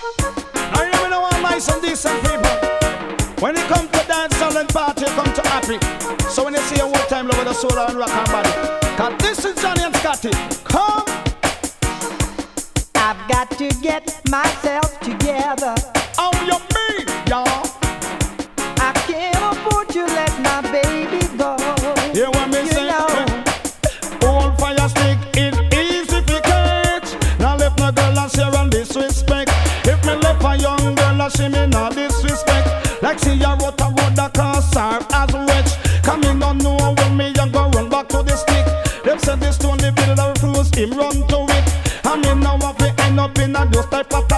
Now you know all nice and decent people. When it come to dance and party, you come to happy. So when you see a old time love with the soul and rock and body, cause this is Johnny and Scotty. Come. I've got to get myself together. How you mean, y'all? I can't afford to let my baby go. You want me You say? know. Old fire stick, it easy to catch. Now left my girl and share on disrespect. If me left a young girl and she me not disrespect. Like see a road that cause her as rich. Coming on know when me young go run back to the stick. Them said this stone the builder refuse him run to it. I mean now I fi end up in a those type of